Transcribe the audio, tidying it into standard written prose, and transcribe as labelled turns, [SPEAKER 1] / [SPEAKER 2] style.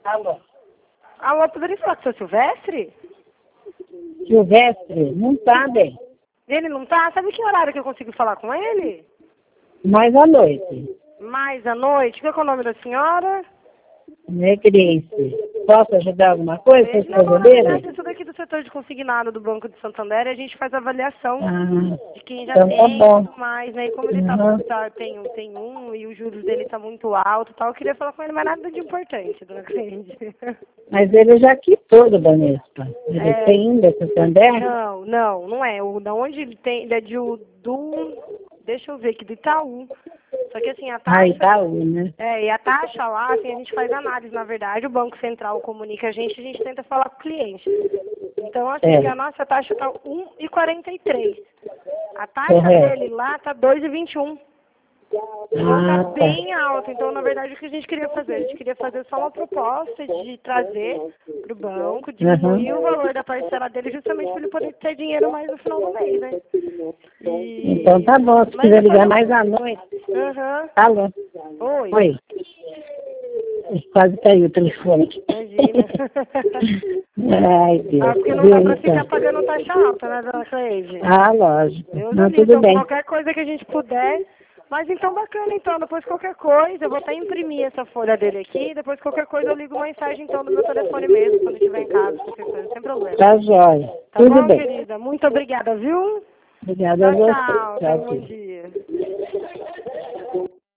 [SPEAKER 1] Alô?
[SPEAKER 2] Alô, poderia falar com o seu Silvestre?
[SPEAKER 1] Silvestre? Não tá bem.
[SPEAKER 2] Ele não tá? Sabe que horário que eu consigo falar com ele?
[SPEAKER 1] Mais à noite.
[SPEAKER 2] Mais à noite? Qual é o nome da senhora?
[SPEAKER 1] Grace. Posso ajudar alguma coisa? Vocês
[SPEAKER 2] Não, na
[SPEAKER 1] brasileiros?
[SPEAKER 2] verdade, eu sou daqui do setor de consignado do Banco de Santander e a gente faz avaliação de quem já
[SPEAKER 1] Então
[SPEAKER 2] tem
[SPEAKER 1] tá
[SPEAKER 2] e
[SPEAKER 1] bom.
[SPEAKER 2] tudo mais, né? E como ele tem um e os juros dele tá muito alto e tal, eu queria falar com ele, mas nada de importante, dona Cleide.
[SPEAKER 1] Mas ele já quitou do Banespa. Ele tem ainda Santander?
[SPEAKER 2] Não é. Da onde ele tem, ele é deixa eu ver aqui, do Itaú. Só que assim, a taxa...
[SPEAKER 1] Itaú, né?
[SPEAKER 2] E a taxa lá, assim, a gente faz análise, na verdade, o Banco Central comunica a gente tenta falar com o cliente. Então, assim, a nossa taxa tá 1,43. A taxa dele lá tá 2,21. Então tá bem alta. Então, na verdade, o que a gente queria fazer? A gente queria fazer só uma proposta de trazer para o banco, diminuir o valor da parcela dele, justamente para ele poder ter dinheiro mais no final do mês, né?
[SPEAKER 1] Então tá bom, se quiser ligar mais à noite. Alô?
[SPEAKER 2] Oi.
[SPEAKER 1] Quase caiu o telefone.
[SPEAKER 2] Imagina.
[SPEAKER 1] Ai, Deus.
[SPEAKER 2] Porque não dá pra ficar pagando taxa alta, né, dona Cleide?
[SPEAKER 1] Lógico.
[SPEAKER 2] Não,
[SPEAKER 1] tudo
[SPEAKER 2] então,
[SPEAKER 1] bem.
[SPEAKER 2] qualquer coisa que a gente puder. Mas então, bacana, então. Depois qualquer coisa, eu vou até imprimir essa folha dele aqui. Depois qualquer coisa eu ligo mensagem, então, no meu telefone mesmo, quando estiver em casa, qualquer coisa, sem problema.
[SPEAKER 1] Tá jóia.
[SPEAKER 2] Tá
[SPEAKER 1] Tudo
[SPEAKER 2] bom,
[SPEAKER 1] bem.
[SPEAKER 2] querida? Muito obrigada, viu?
[SPEAKER 1] Obrigada a você.
[SPEAKER 2] Tchau. Bom dia.